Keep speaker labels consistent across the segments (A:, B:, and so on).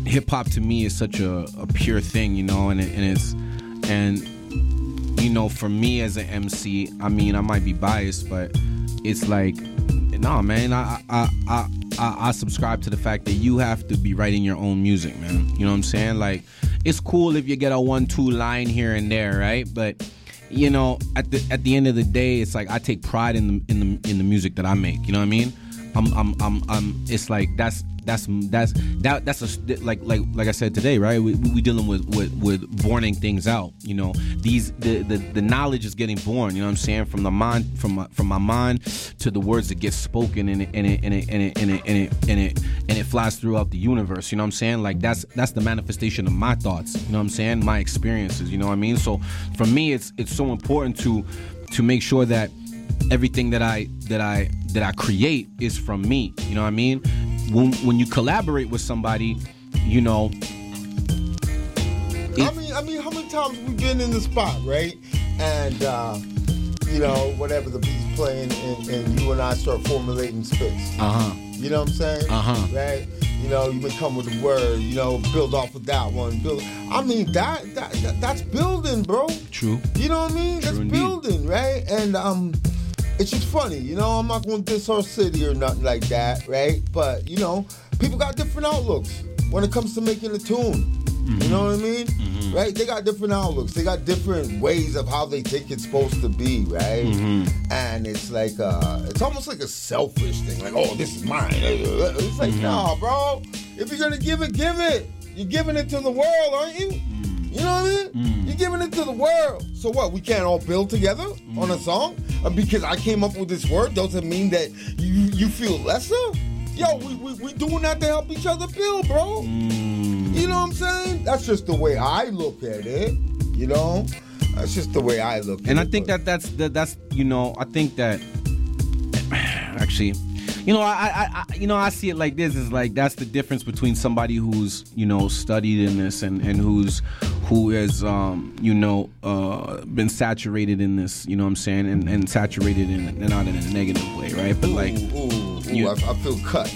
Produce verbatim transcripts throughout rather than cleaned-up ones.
A: hip hop to me is such a, a pure thing, you know, and it, and it's and you know, for me as an M C, I mean, I might be biased, but it's like, nah, man, I I I I, I subscribe to the fact that you have to be writing your own music, man. You know what I'm saying? Like, it's cool if you get a one-two line here and there, right? But you know, at the at the end of the day, it's like I take pride in the in the in the music that I make. You know what I mean? I'm I'm I'm, I'm it's like that's that's that's that that's a like like like I said today, right? We we dealing with with with borning things out. You know, these the, the the knowledge is getting born. You know what I'm saying? From the mind from my, from my mind to the words that get spoken, and it and it and it and it and it and it and it, and it flies throughout the universe. You know what I'm saying? Like that's that's the manifestation of my thoughts. You know what I'm saying? My experiences. You know what I mean? So for me, it's it's so important to to make sure that everything that I that I that I create is from me. You know what I mean? When when you collaborate with somebody, you know.
B: I mean, I mean, how many times we've been in the spot, right? And uh, you know, whatever the beat's playing, and, and you and I start formulating spits.
A: Uh huh.
B: You know what I'm saying?
A: Uh huh.
B: Right. You know, you may come with a word. You know, build off of that one. Build. I mean, that that, that that's building, bro.
A: True.
B: You know what I mean?
A: True
B: That's
A: indeed.
B: building, right? And um. It's just funny, you know, I'm not going to diss our city or nothing like that, right? But, you know, people got different outlooks when it comes to making a tune. Mm-hmm. You know what I mean? Mm-hmm. Right? They got different outlooks. They got different ways of how they think it's supposed to be, right? Mm-hmm. And it's like, uh, it's almost like a selfish thing. Like, oh, this is mine. It's like, mm-hmm. nah, bro. If you're going to give it, give it. You're giving it to the world, aren't you? You know what I mean? Mm. You're giving it to the world. So what? We can't all build together mm. on a song? Uh, because I came up with this word doesn't mean that you you feel lesser? Yo, we, we, we doing that to help each other build, bro. Mm. You know what I'm saying? That's just the way I look at it. You know? That's just the way I look at it.
A: And I think that that's, that that's, you know, I think that, actually... You know, I, I, I, you know, I see it like this. Is like that's the difference between somebody who's, you know, studied in this and, and who's, who has, um, you know, uh, been saturated in this. You know what I'm saying, and, and saturated in, and not in a negative way, right? But like,
B: ooh, ooh, ooh, you, I, I feel cut.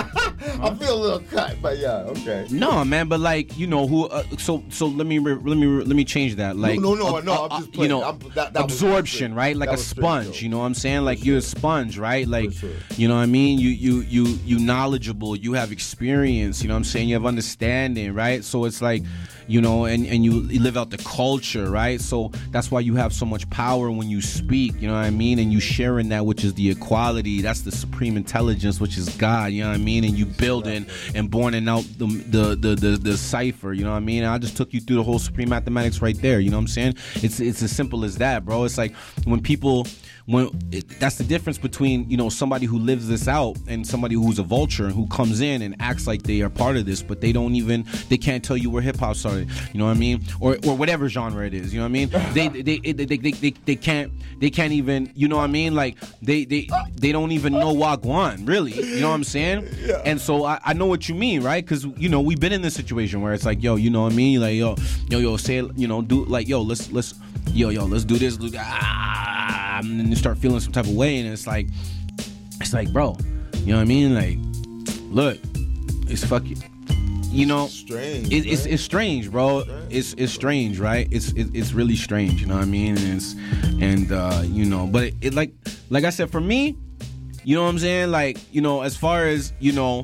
B: I feel a little cut, but yeah, okay.
A: No, man, but like, you know, who? Uh, so, so let me, let me, let me change that. Like,
B: no, no, no,
A: uh,
B: no
A: uh,
B: I'm just
A: you know,
B: that, that
A: absorption, right? Like
B: that
A: a sponge. You know what I'm saying? Like
B: For
A: you're
B: sure.
A: a sponge, right? Like,
B: sure.
A: you know what I mean? You, you, you, you knowledgeable. You have experience. You know what I'm saying? You have understanding, right? So it's like, you know, and, and you live out the culture, right? So that's why you have so much power when you speak, you know what I mean? And you sharing that, which is the equality, that's the supreme intelligence, which is God, you know what I mean? And you building and borning out the the, the the the cipher, you know what I mean? And I just took you through the whole supreme mathematics right there, you know what I'm saying? It's it's as simple as that, bro. It's like when people when it, that's the difference between, you know, somebody who lives this out and somebody who's a vulture and who comes in and acts like they are part of this, but they don't even, they can't tell you where hip hop started, you know what I mean? Or or whatever genre it is, you know what I mean? They they they they, they, they, they can't they can't even, you know what I mean? Like they they they don't even know Wagwan, really, you know what I'm saying?
B: Yeah.
A: And so I, I know what you mean, right? Because, you know, we've been in this situation where it's like, yo, you know what I mean? Like, yo, yo, yo, say, you know, do like, yo, let's let's yo, yo, let's do this, do that. Ah, and then you start feeling some type of way, and it's like, it's like, bro, you know what I mean? Like, look, it's fucking, you know,
B: strange.
A: It, it's it's strange, bro.
B: Strange.
A: It's it's strange, right? It's it, it's really strange, you know what I mean? And it's and uh, you know, but it, it like like I said, for me, you know what I'm saying? Like, you know, as far as, you know,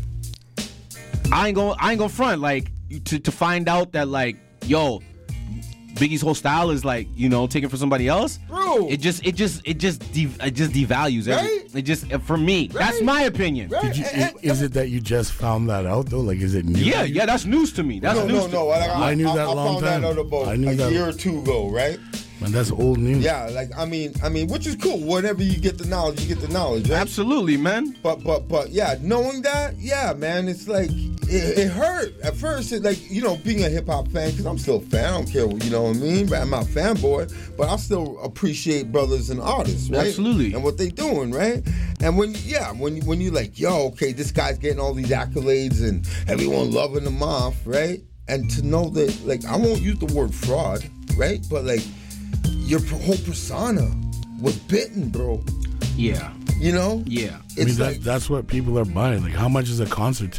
A: I ain't gonna I ain't gonna front, like, to to find out that, like, yo, Biggie's whole style is like, you know, taken from somebody else.
B: Bro,
A: It just, it just, it just, de- it just devalues every.
B: Right?
A: It just, for me,
B: Right?
A: that's my opinion.
B: Right?
C: Did you,
B: And- and-
C: is it that you just found that out though? Like, is it new?
A: Yeah, yeah, that's news to me. That's
B: no,
A: news
B: no,
A: to
B: no.
A: me.
B: Like, I,
C: I knew that
B: I, I
C: long
B: found
C: time.
B: that out about
C: I knew
B: a
C: that-
B: year or two ago, right?
C: Man, that's old news.
B: Yeah, like I mean, I mean, which is cool. Whenever you get the knowledge, you get the knowledge, right?
A: Absolutely, man.
B: But but but yeah, knowing that, yeah, man, it's like it, it hurt at first. It, like, you know, being a hip hop fan, because I'm still a fan. I don't care what, you know what I mean. But I'm not a fanboy, but I still appreciate brothers and artists, right?
A: Absolutely.
B: And what they doing, right? And when yeah, when when you like, yo, okay, this guy's getting all these accolades and everyone loving him off, right? And to know that, like, I won't use the word fraud, right? But like, your whole persona was bitten, bro.
A: Yeah,
B: You know?
A: yeah.
B: It's
C: I mean,
B: like,
C: that, that's what people are buying. Like, how much is a concert ticket?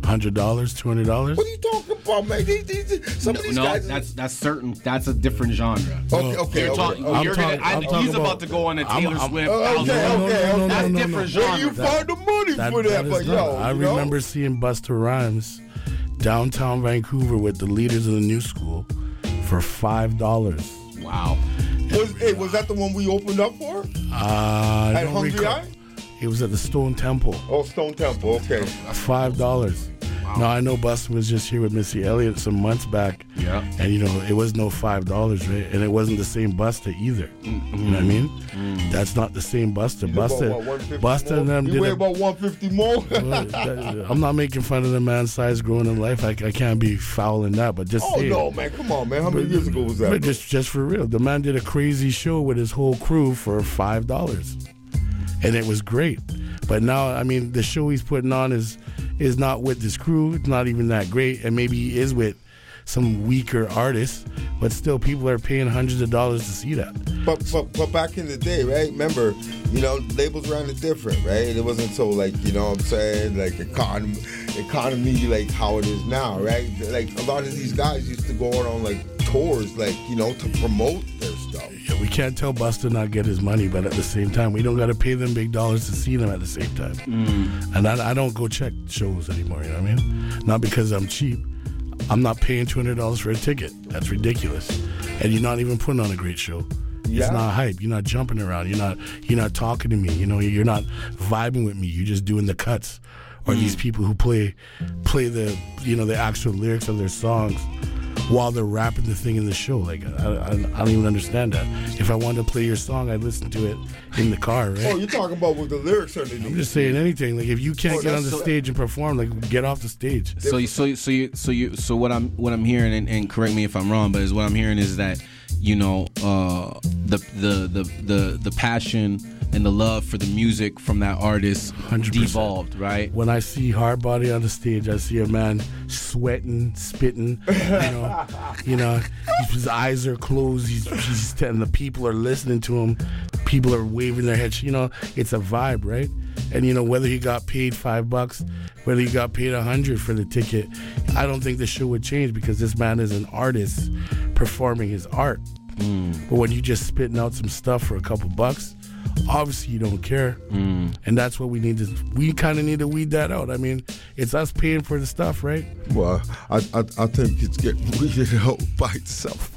C: hundred dollars, two hundred dollars.
B: What are you talking about, man? These, these, some
A: No,
B: of these
A: no,
B: guys.
A: that's that's certain. That's a different genre.
B: Okay, okay,
A: You're
B: okay.
A: talking.
B: okay.
A: You're
C: talking-
A: gonna, I,
C: I'm talking
A: he's about,
C: about-
A: to go on a
C: I'm-
A: Taylor
C: I'm-
A: Swift.
B: Oh,
A: album.
B: okay,
C: No, no,
B: okay,
C: no,
B: okay.
C: no,
A: That's
C: no, no,
A: different
C: no.
B: Where you
A: genre.
B: find the money
C: That-
B: for that?
C: that is
B: But
C: not-
B: yo,
C: I
B: you know?
C: remember seeing Busta Rhymes downtown Vancouver with the leaders of the new school for five dollars.
A: Wow.
B: Was, hey, was that the one we opened up for?
C: Uh, I
B: At
C: don't
B: Hungry
C: recall.
B: Eye?
C: It was at the Stone Temple.
B: Oh, Stone Temple. Okay.
C: Five dollars. Now I know Busta was just here with Missy Elliott some months back.
A: Yeah.
C: And you know, it was no five dollars, right? And it wasn't the same Busta either.
A: Mm-hmm.
C: You know what I mean?
A: Mm.
C: That's not the same Busta.
B: He's about,
C: Busta
B: what, one fifty
C: Busta
B: more?
C: and them
B: You
C: did
B: weigh
C: a,
B: about one fifty more?
C: well, that- I'm not making fun of the man's size growing in life. I, I can't be foul in that, but just
B: Oh,
C: saying.
B: no, man. Come on, man. How many years ago was that?
C: But just just for real, the man did a crazy show with his whole crew for five dollars, and it was great. But now, I mean, the show he's putting on is is not with his crew. It's not even that great, and maybe he is with some weaker artists. But still, people are paying hundreds of dollars to see that.
B: But, but but back in the day, right? Remember, you know, labels ran it different, right? It wasn't so like, you know what I'm saying, like economy, economy like how it is now, right? Like a lot of these guys used to go out on like tours, like, you know, to promote their stuff.
C: Yeah, we can't tell Busta not get his money, but at the same time, we don't got to pay them big dollars to see them at the same time. Mm. And I, I don't go check shows anymore, you know what I mean? Not because I'm cheap. I'm not paying two hundred dollars for a ticket. That's ridiculous. And you're not even putting on a great show.
B: Yeah.
C: It's not hype. You're not jumping around. You're not you're not talking to me. You know, you're not vibing with me. You're just doing the cuts. Or mm. these people who play play the you know the actual lyrics of their songs while they're rapping the thing in the show. Like I, I, I don't even understand that. If I wanted to play your song, I'd listen to it in the car, right?
B: Oh, you're talking about with the lyrics underneath.
C: I'm just saying anything. Like if you can't
B: Oh,
C: get on the
B: that's so-
C: stage and perform, like get off the stage.
A: So you, so you, so you, so you, so what I'm what I'm hearing, and, and correct me if I'm wrong, but is what I'm hearing is that, you know, uh, the the the the the passion and the love for the music from that artist
C: one hundred percent
A: devolved, right?
C: When I see Hardbody on the stage, I see a man sweating, spitting. You know, you know, his eyes are closed. He's, he's and the people are listening to him. People are waving their heads. You know, it's a vibe, right? And you know, whether he got paid five bucks, whether he got paid a hundred for the ticket, I don't think the show would change because this man is an artist performing his art. Mm. But when you just spitting out some stuff for a couple bucks, obviously you don't care. Mm. And that's what we need to we kind of need to weed that out. I mean, it's us paying for the stuff, right?
B: Well, I I, I think it's getting weeded out by itself.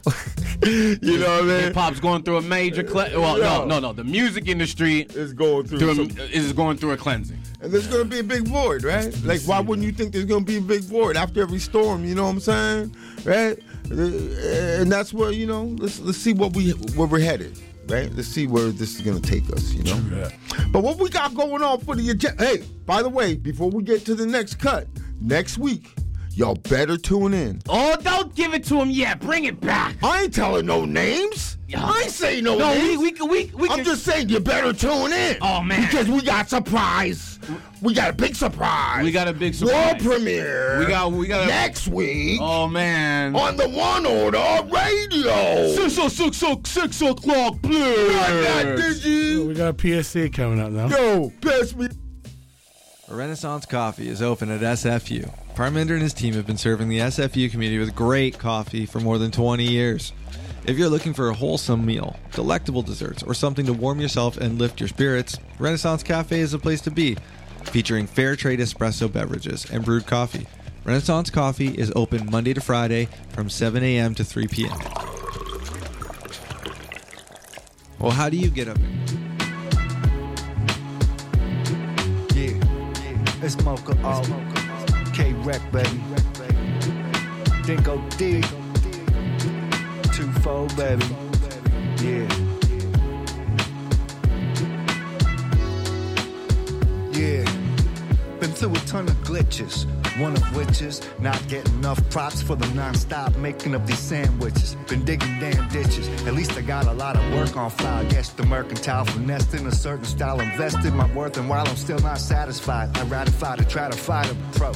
B: You know what I mean?
A: Hip hop's going through a major cle- well,
B: Yeah.
A: no, no, no. The music industry
B: It's going through,
A: through
B: some,
A: a, is going through a cleansing.
B: and there's gonna be a big void, right? Like, why wouldn't you think there's gonna be a big void after every storm? You know what I'm saying, right? Uh, And that's where, you know, let's let's see what we where we're headed, right? Let's see where this is gonna take us, you know.
C: Yeah.
B: But what we got going on for the agenda? Hey, by the way, before we get to the next cut, next week, y'all better tune in.
A: Oh, don't give it to him yet. Bring it back.
B: I ain't telling no names. I ain't saying no,
A: No, we
B: names.
A: we can we we
B: I'm
A: can.
B: just saying you better tune in.
A: Oh, man.
B: Because we got surprise. We got a big surprise.
A: We got a big
B: World
A: surprise.
B: premiere.
A: We got we got a,
B: next week
A: Oh man.
B: on the One Order Radio.
A: Six oh six oh six o'clock,
B: Got that,
A: please.
B: did you?
C: We got a P S A coming up now.
B: Yo, pass me.
D: Renaissance Coffee is open at S F U. Parminder and his team have been serving the S F U community with great coffee for more than twenty years. If you're looking for a wholesome meal, delectable desserts, or something to warm yourself and lift your spirits, Renaissance Cafe is a place to be. Featuring fair trade espresso beverages and brewed coffee. Renaissance Coffee is open Monday to Friday from seven a.m. to three p.m. Well, how do you get up?
E: Yeah, it's Mocha O, K-Rec, baby. Dingo D, two four, baby. Yeah. Yeah. Been through a ton of glitches, one of which is not getting enough props for the non-stop making of these sandwiches. Been digging damn ditches, at least I got a lot of work on file. I guess the mercantile finessed in a certain style, invested my worth, and while I'm still not satisfied, I ratify to try to fight approach.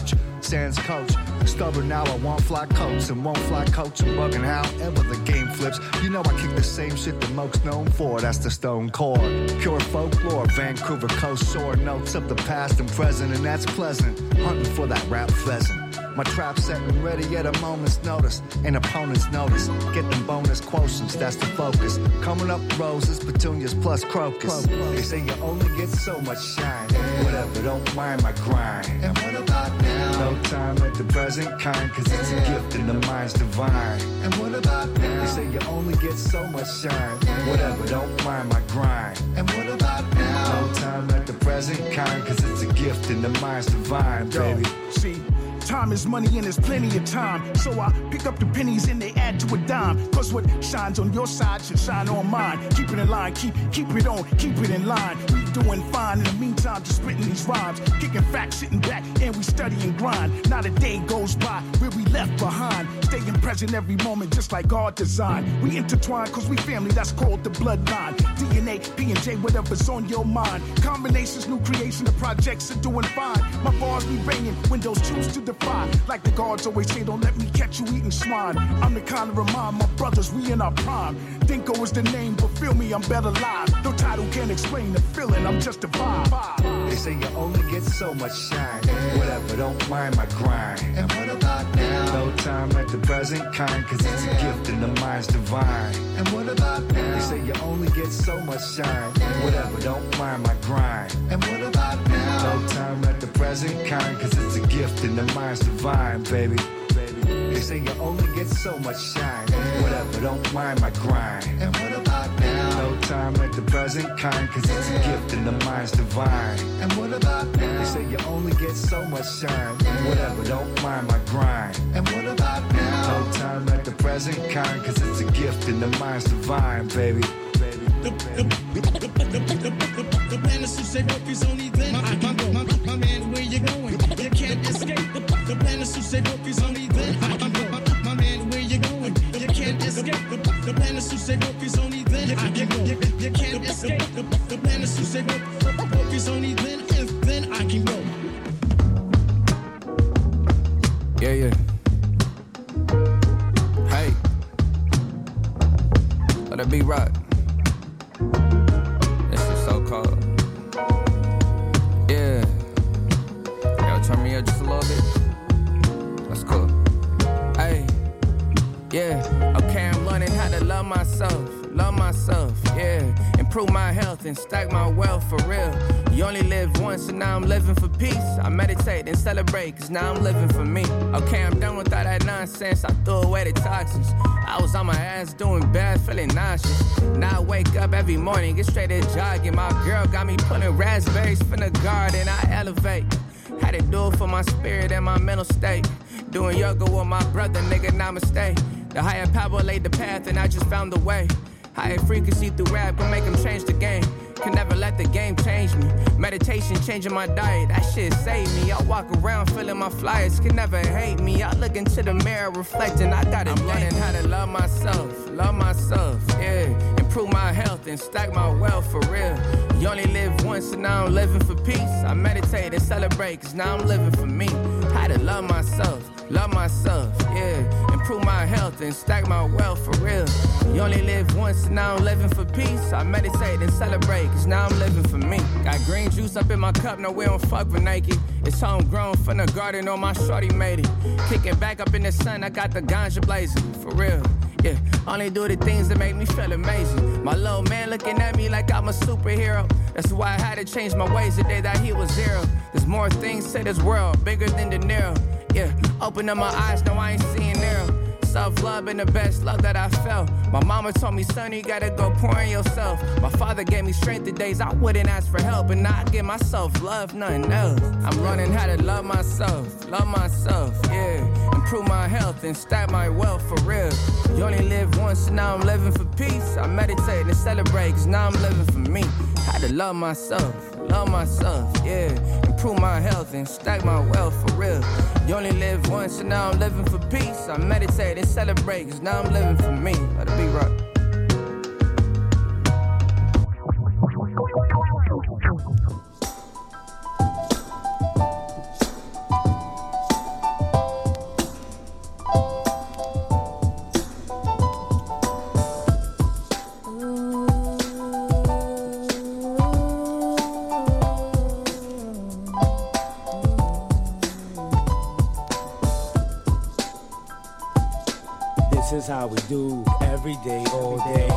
E: sans coach. Stubborn now, I want fly coats and won't fly coach. I'm bugging however the game flips. You know I kick the same shit the most known for. That's the stone chord. Pure folklore, Vancouver coast shore. Notes of the past and present, and that's pleasant. Hunting for that rap pheasant. My trap setting ready at a moment's notice. And opponents notice. Get them bonus quotients, that's the focus. Coming up roses, petunias plus crocus. They say you only get so much shine. Whatever, don't mind my grind. And what about now? No time at the present kind, cause it's a gift and the mind's divine. And what about now? They say you only get so much shine. Whatever, don't mind my grind. And what about now? No time at the present kind, cause it's a gift and the mind's divine, baby.
F: Yo, see, time is money and there's plenty of time. So I pick up the pennies and they add to a dime. Cause what shines on your side should shine on mine. Keep it in line, keep keep it on, keep it in line. We doing fine in the meantime, just spitting these rhymes. Kicking facts, sitting back, and we study and grind. Not a day goes by where we left behind. Staying present every moment just like God designed. We intertwine cause we family, that's called the bloodline. D N A, P and J, whatever's on your mind. Combinations, new creation, the projects are doing fine. My bars be banging, windows choose to defy. Like the guards always say, don't let me catch you eating swine. I'm the kind of remind my brothers we in our prime. Dinko is the name, but feel me, I'm better live. No title can't explain the feeling, I'm just a vibe.
E: They say you only get so much shine. Whatever, don't mind my grind. And what about now? No time at the present kind, cause it's a gift and the mind's divine. And what about now? They say you only get so much shine. Whatever, don't mind my grind. And what about now? No time at the present kind, cause it's a gift and the mind's divine, baby. They say you only get so much shine. Whatever, don't mind my grind. And what about now? No time at the present kind, cause it's a gift and the mind's divine. And what about now? They say you only get so much shine. Whatever, don't mind my grind. And what about now? No time at the present kind, cause it's a gift and the mind's divine, baby.
G: The, the, the, the, the, the, the, the plan is to say work is only then I can go. My, my man, where you going? You can't escape. The, the plan is to say work is only then I can go. My, my man, where you going? You can't escape. The, the plan is to say work is only then I can go. You, you can't escape. The, the plan is to say work, work is only then if then I can go.
H: Yeah, yeah. Hey. Let it be right. This is so cold. Yeah. Y'all turn me up just a little bit. That's cool. Hey. Yeah. Okay, I'm learning how to love myself. Love myself, yeah. Improve my health and stack my wealth for real. You only live once and now I'm living for peace. I meditate and celebrate cause now I'm living for me. Okay, I'm done with all that nonsense. I threw away the toxins. I was on my ass doing bad, feeling nauseous. Now I wake up every morning, get straight to jogging. My girl got me pulling raspberries from the garden. I elevate. Had to do it for my spirit and my mental state. Doing yoga with my brother, nigga, namaste. The higher power laid the path and I just found the way. Higher frequency through rap can make them change the game. Can never let the game change me. Meditation changing my diet, that shit saved me. I walk around feeling my flyers, can never hate me. I look into the mirror reflecting, I got it. I'm learning how to love myself, love myself, yeah. Improve my health and stack my wealth for real. You only live once and now I'm living for peace. I meditate and celebrate cause now I'm living for me. How to love myself, love myself, yeah. Improve my health and stack my wealth for real. You only live once and now I'm living for peace. I meditate and celebrate cause now I'm living for me. Got green juice up in my cup, no we don't fuck with Nike. It's homegrown from the garden, on my shorty made it. Kicking back up in the sun, I got the ganja blazing, for real. Yeah, only do the things that make me feel amazing. My little man looking at me like I'm a superhero. That's why I had to change my ways the day that he was zero. There's more things to this world, bigger than De Niro. Yeah, open up my eyes, no I ain't seeing narrow. Self-love and the best love that I felt. My mama told me, son, you gotta go pour in yourself. My father gave me strength the days I wouldn't ask for help. And now I give myself love, nothing else. I'm learning how to love myself, love myself, yeah. Improve my health and stack my wealth for real. You only live once and now I'm living for peace. I meditate and celebrate cause now I'm living for me. How to love myself, love myself, yeah. Improve my health and stack my wealth for real. You only live once and now I'm living for peace. I meditate and celebrate cause now I'm living for me. Let it be right.
I: This is how we do every day, all day.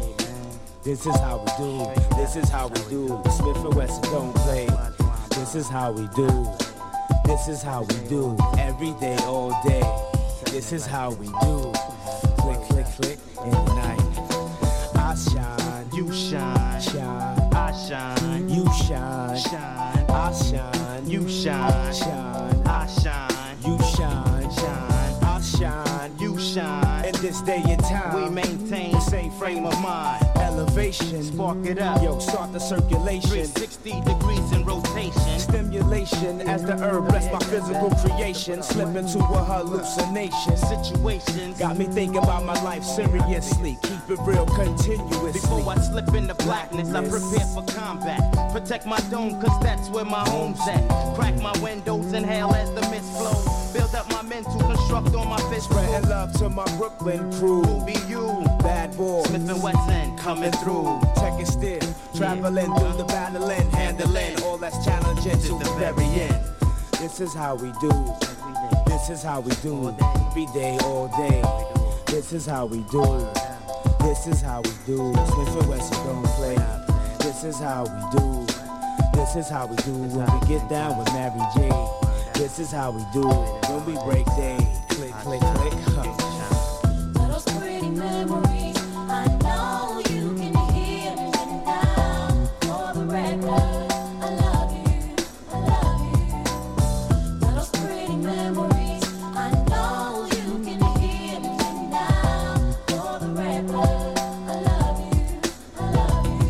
I: This is how we do. This is how we do. Smith and Wesson don't play. This is how we do. This is how we do every day, all day. This is how we do. Click, click, click in the night. I shine,
J: You shine,
I: shine.
J: I shine,
I: You shine,
J: shine,
I: I shine.
J: you shine,
I: shine.
J: I shine,
I: You shine,
J: shine,
I: I shine.
J: you shine.
I: In this day and time,
J: We maintain
I: the same frame of
J: mind.
I: elevation.
J: Spark it up.
I: Yo, start the circulation.
J: three sixty degrees in rotation.
I: Stimulation as the herb bless my physical creation. Slip into a hallucination.
J: Situations.
I: Got me thinking about my life seriously. Keep it real continuously.
J: Before I slip into blackness, I prepare for combat. Protect my dome, cause that's where my home's at. Crack my windows, inhale as the mist flows. Build up my mental, construct on my fist.
I: Spreading love to my Brooklyn crew.
J: Who be you?
I: Bad boy.
J: Smith and Wesson coming through.
I: Check it still. Traveling through the battling, handling all that's challenging to the very end. This is how we do. This is how we do. Every day, all day. This is how we do. This is how we do. Smith and Wesson don't play. This is how we do. This is how we do when we get down with Mary J. This is how we do when we break day. Click, click, click. Huh.
K: Those pretty memories, I know you can hear me now. For the record, I love you, I love you. Those pretty memories, I know you can hear me now. For the record, I love you, I love you.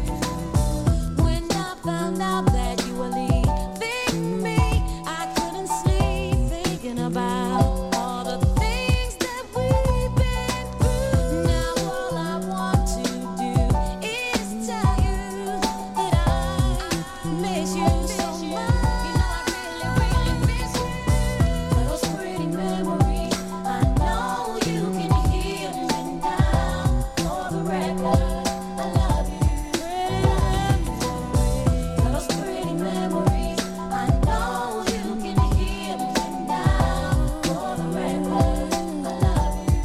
K: When I found out that you were leaving me, I couldn't sleep thinking about all the things that we've been through. Now all I want to do is tell you that I miss you so much. You know I really, really miss you. Those pretty memories, I know you can hear me now. For the record, I love you. Those pretty memories, I know you can hear me now. For the record, I love you.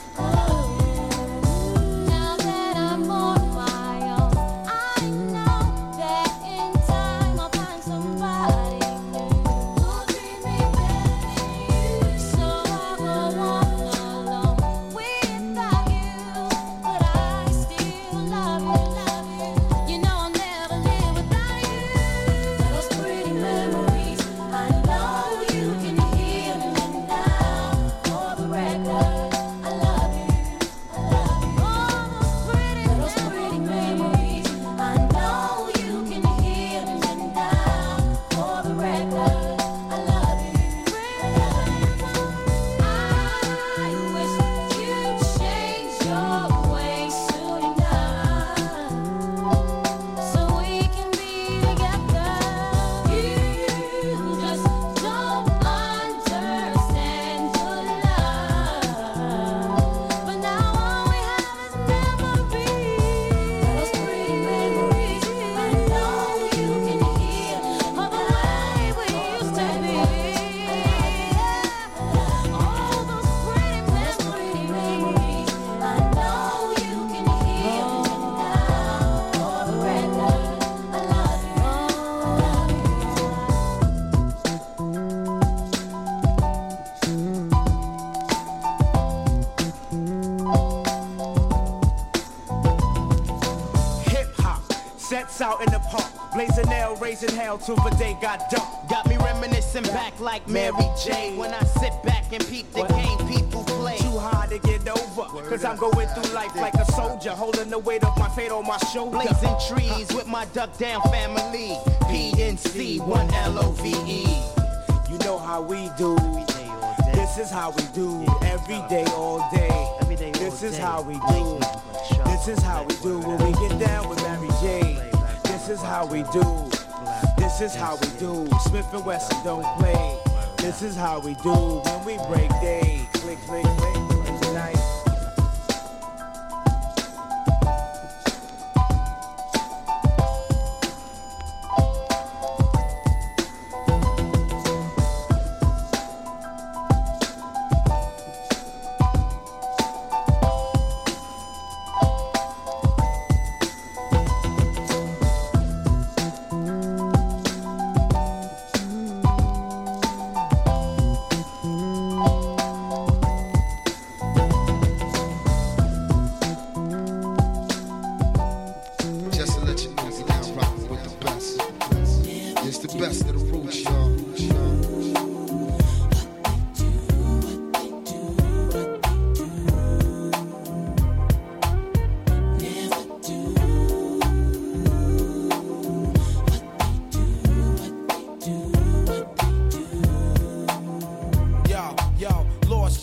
K: Now that I'm on my own, I know that in time I'll find somebody new who'll treat me better than you. So I will walk alone without you, but I still love you, love you. You know I'll never live without you. Those pretty memories, I know you can hear me now. For the record, I love you, I love you. All those pretty, those pretty memories, I know you can hear me now. For the record, I love you, I wish you'd change your ways soon enough, so we can be together. You just don't understand your love, but now all we have is memories. Those pretty memories, I know you can hear of the way we used to be. All those pretty memories, I know you can hear me now. For the record, I love you,
I: Hip hop sets out in the park, blazing nail, raising hell till the day got dark.
J: Got me reminiscing back like Mary J. When I sit back and peep the game people play.
I: Too hard to get over, cause I'm going through life like a soldier, holding the weight of my fate on my shoulder.
J: Blazing trees with my duck down family. P N C, one L O V E.
I: You know how we do. This is how we do every day, all day. This is how we do. This is how we do when we get down with Mary J. This is how we do. This is how we do. Smith and Wesson don't play. This is how we do when we break day. Click, click, click. In the night.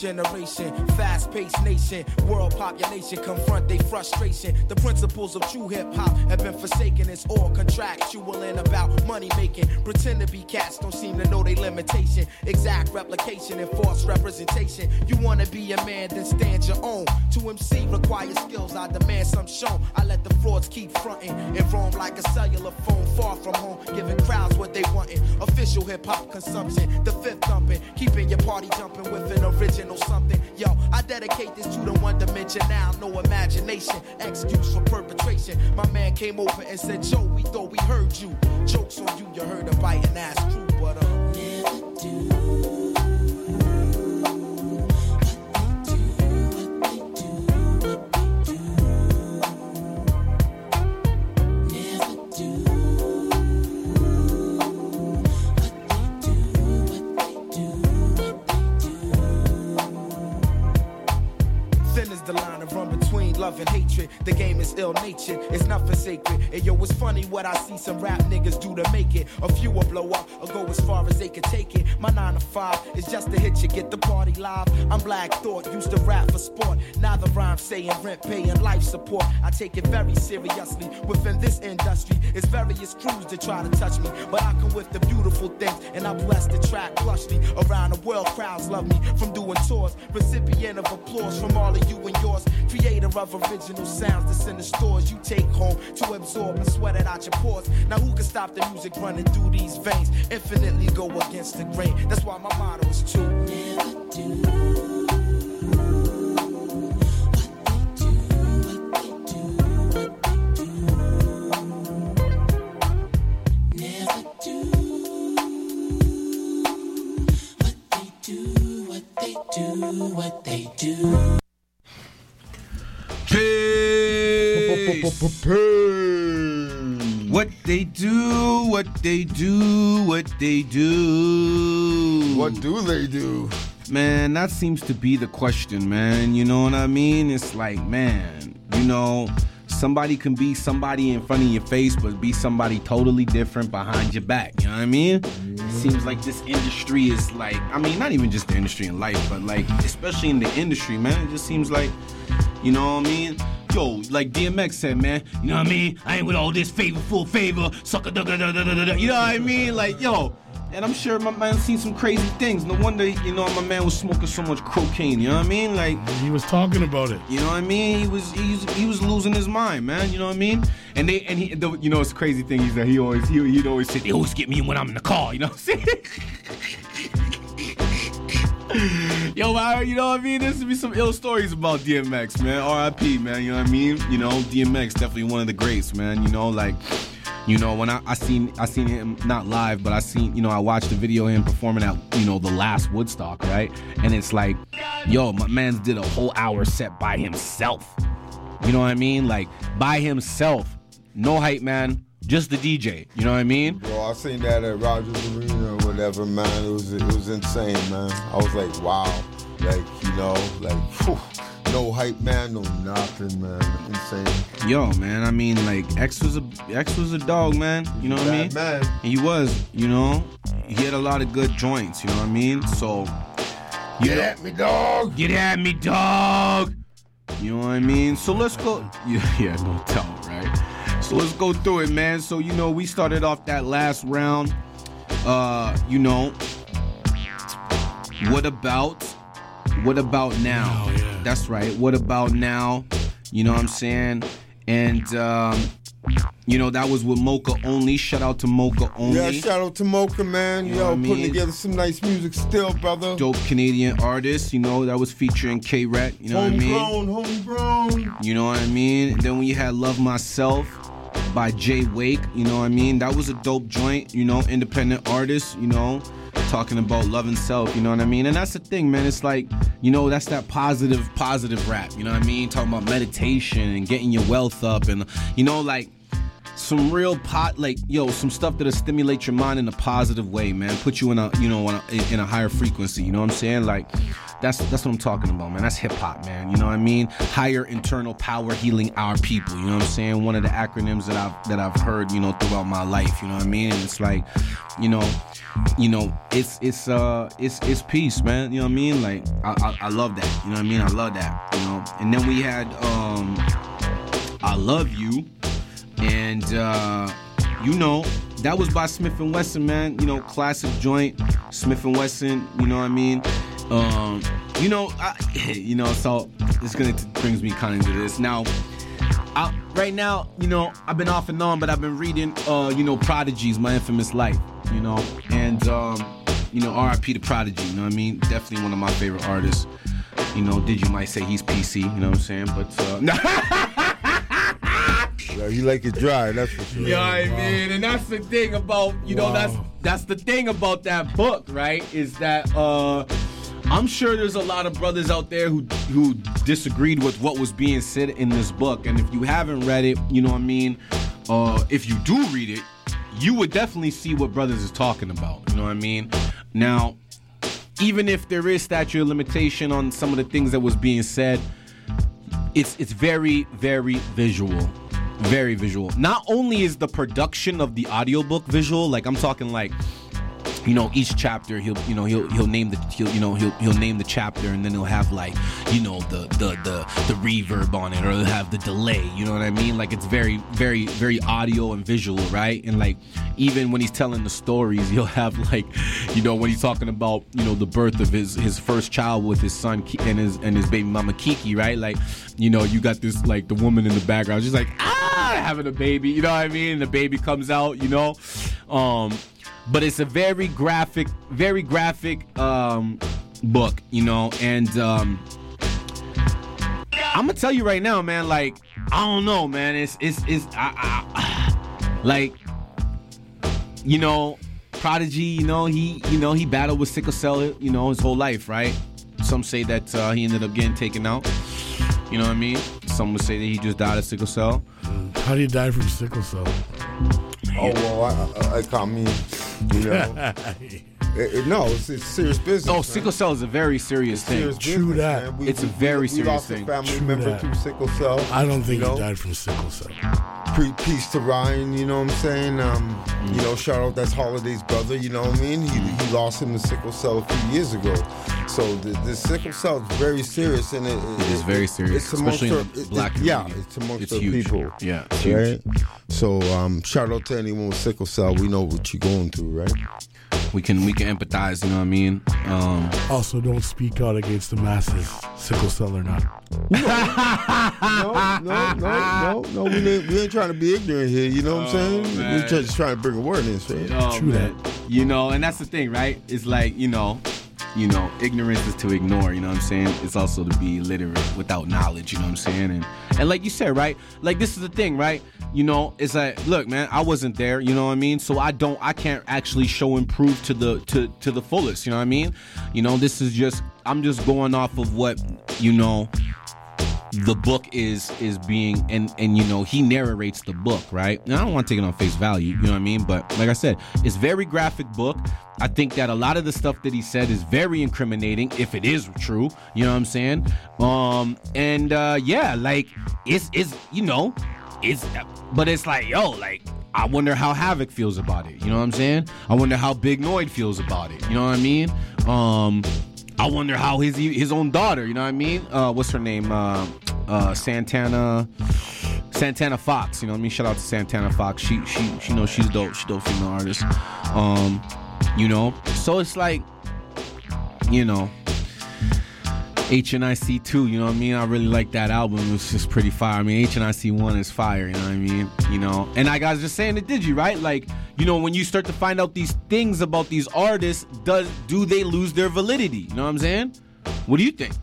I: generation, fast-paced nation, world population confront their frustration. The principles of true hip-hop have been forsaken. It's all contractual and about money-making. Pretend to be cats, don't seem to know their limitation. Exact replication and false representation. You wanna be a man, then stand your own. To M C requires skills, I demand some shown. I let the frauds keep fronting and roam like a cellular phone far from home, giving crowds what they wantin'. Official hip-hop consumption, the fifth thumping, keeping your party jumping with an original something. Yo, I dedicate this to the one dimension now, no imagination, excuse for perpetration. My man came over and said, Joe, we thought we heard you. Jokes on you, you heard a biting ass true, but uh, never do. Love and hatred, the game is ill-natured, it's nothing sacred. And yo, it's funny what I see some rap niggas do to make it. A few will blow up or go as far as they can take it. My nine to five is just to hit you, get the party live. I'm Black Thought, used to rap for sport. Now the rhyme saying rent, paying life support. I take it very seriously. Within this industry, it's various crews that try to touch me, but I come with the beautiful things, and I bless the track plushly. Around the world, crowds love me from doing tours. Recipient of applause from all of you and yours. Creator of original sounds that's in the stores you take home to absorb and sweat it out your pores. Now who can stop the music running through these veins? Infinitely go against the grain. That's why my motto is to never do.
K: What they do.
A: What they do, what they do, what they do.
B: What do they do?
A: Man, that seems to be the question, man. You know what I mean? It's like, man, you know, somebody can be somebody in front of your face, but be somebody totally different behind your back. You know what I mean? Mm-hmm. It seems like this industry is like, I mean, not even just the industry in life, but like, especially in the industry, man, it just seems like, you know what I mean? Yo, like D M X said, man, you know what I mean? I ain't with all this favor, full favor, sucker, da da da da da da. You know what I mean? Like, yo, and I'm sure my man seen some crazy things. No wonder, you know, my man was smoking so much cocaine. You know what I mean? Like,
C: he was talking about it.
A: You know what I mean? He was he was, he was losing his mind, man. You know what I mean? And they and he, the, you know, it's crazy thing is that he always he he'd always say they always get me when I'm in the car. You know what I'm saying? Yo, man, you know what I mean? There's to be some ill stories about D M X, man. R I P, man. You know what I mean? You know, D M X definitely one of the greats, man. You know, like, you know, when I, I seen I seen him not live, but I seen, you know, I watched the video of him performing at, you know, the last Woodstock, right? And it's like, yo, my man did a whole hour set by himself. You know what I mean? Like, by himself. No hype, man. Just the D J, you know what I mean?
B: Bro, I seen that at Rogers Arena or whatever, man. It was it was insane, man. I was like, wow, like, you know, like, whew, no hype, man, no nothing, man. Insane.
A: Yo, man, I mean, like, X was a X was a dog, man. You know what I mean?
B: Man,
A: he was, you know. He had a lot of good joints, you know what I mean? So,
B: get know, at me, dog.
A: Get at me, dog. You know what I mean? So let's go. Yeah, yeah, no doubt, right? So let's go through it, man. So, you know, we started off that last round. Uh, you know, what about, what about now?
C: Oh, yeah.
A: That's right. What about now? You know what I'm saying? And, um, you know, that was with Mocha Only. Shout out to Mocha Only.
B: Yeah, shout out to Mocha, man.
A: You
B: Yo,
A: know what I
B: putting
A: mean?
B: together some nice music still, brother.
A: Dope Canadian artist, you know, that was featuring K-Ret, you know what I mean?
B: Homegrown, homegrown.
A: You know what I mean? Then we had Love Myself by Jay Wake, you know what I mean? That was a dope joint, you know, independent artist, you know, talking about love and self, you know what I mean? And that's the thing, man. It's like, you know, that's that positive, positive rap, you know what I mean? Talking about meditation and getting your wealth up and, you know, like, some real pot, like, yo, some stuff that'll stimulate your mind in a positive way, man. Put you in a, you know, in a, in a higher frequency. You know what I'm saying? Like, that's that's what I'm talking about, man. That's hip hop, man. You know what I mean? Higher internal power healing our people. You know what I'm saying? One of the acronyms that I've that I've heard, you know, throughout my life. You know what I mean? And it's like, you know, you know, it's it's uh it's it's peace, man. You know what I mean? Like, I I, I love that. You know what I mean? I love that. You know. And then we had um, I Love You. And, uh, you know, that was by Smith and Wesson, man. You know, classic joint, Smith and Wesson, you know what I mean? Um, you know, I, you know, so this gonna t- brings me kind of into this. Now, I, right now, you know, I've been off and on, but I've been reading, uh, you know, Prodigy's My Infamous Life, you know? And, um, you know, R I P to Prodigy, you know what I mean? Definitely one of my favorite artists. You know, Did You might say he's P C, you know what I'm saying? But, uh...
B: Yeah, you like it dry, that's for sure.
A: You know what I mean? And that's the thing about, you know,
C: Wow.
A: that's that's the thing about that book, right? Is that uh I'm sure there's a lot of brothers out there who who disagreed with what was being said in this book. And if you haven't read it, you know what I mean? Uh if you do read it, you would definitely see what brothers is talking about. You know what I mean? Now, even if there is statute of limitation on some of the things that was being said, it's it's very, very visual. Very visual. Not only is the production of the audiobook visual, like I'm talking like, you know, each chapter he'll, you know, he'll he'll name the he'll you know he'll he'll name the chapter, and then he'll have like, you know, the the the the reverb on it, or he'll have the delay. You know what I mean? Like, it's very very very audio and visual, right? And like, even when he's telling the stories, he'll have like, you know, when he's talking about, you know, the birth of his his first child with his son Ki- and his and his baby mama Kiki, right? Like, you know, you got this like the woman in the background, she's like, ah, having a baby, you know what I mean? And the baby comes out, you know. Um, but it's a very graphic, very graphic um, book, you know. And um, I'm gonna tell you right now, man. Like, I don't know, man. It's it's it's I, I, like, you know, Prodigy. You know, he you know he battled with sickle cell, you know, his whole life, right? Some say that uh, he ended up getting taken out. You know what I mean? Some would say that he just died of sickle cell.
C: How do you die from sickle cell?
B: Oh, well, I, I, I, I mean, you know. it, it, no, it's, it's serious business.
A: Oh,
B: man.
A: sickle cell is a very serious
B: It's
A: thing.
B: serious
C: True
B: business,
C: that.
B: man. We,
A: It's a
B: we-
A: very
B: we,
A: serious
B: we lost
A: thing.
B: a family
C: True
B: member
C: that.
B: through sickle cell.
C: I don't think
B: you know?
C: he died from sickle cell.
B: Pre- peace to Ryan, you know what I'm saying? Um,
A: Mm.
B: You know, shout out, that's Holiday's brother, you know what I mean? He, he lost him to sickle cell a few years ago. So the, the sickle cell is very serious. And it, it,
A: It is very serious,
B: it's amongst
A: especially in
B: our-
A: the
B: it-
A: black
B: it- Yeah,
A: community.
B: it's amongst
A: It's
B: our
A: huge.
B: people.
A: Yeah, it's huge.
B: Right? So um, shout out to anyone with sickle cell. We know what you're going through, right?
A: We can we can empathize, you know what I mean? Um,
C: Also, don't speak out against the masses, sickle cell or not.
B: No, no, no, no, no. We ain't, we ain't trying to be ignorant here. You know what I'm saying?
A: man.
B: We're just trying to bring awareness, right?
A: oh,
C: True
A: man. You know, and that's the thing, right? It's like, you know, you know, ignorance is to ignore, you know what I'm saying? It's also to be illiterate without knowledge, you know what I'm saying? And and like you said, right? Like, this is the thing, right? You know, it's like, look, man, I wasn't there, you know what I mean? So I don't I can't actually show and prove to the to to the fullest, you know what I mean? You know, this is just I'm just going off of what, you know, the book is is being, and and you know, he narrates the book, right? And I don't want to take it on face value, you know what I mean? But like I said, it's very graphic book. I think that a lot of the stuff that he said is very incriminating, if it is true, you know what I'm saying? Um and uh yeah, like it's it's you know, it's but it's like, yo, like, I wonder how Havoc feels about it, you know what I'm saying? I wonder how Big Noid feels about it, you know what I mean? Um I wonder how his his own daughter, you know what I mean? Uh, what's her name? Uh, uh, Santana, Santana Fox. You know what I mean? Shout out to Santana Fox. She she she knows she's dope. She's dope female artist. Um, you know, so it's like, you know, H N I C two. You know what I mean? I really like that album. It's just pretty fire. I mean, H N I C one is fire. You know what I mean? You know, and I was just saying it, did you right? Like, you know, when you start to find out these things about these artists, does do they lose their validity? You know what I'm saying? What do you think?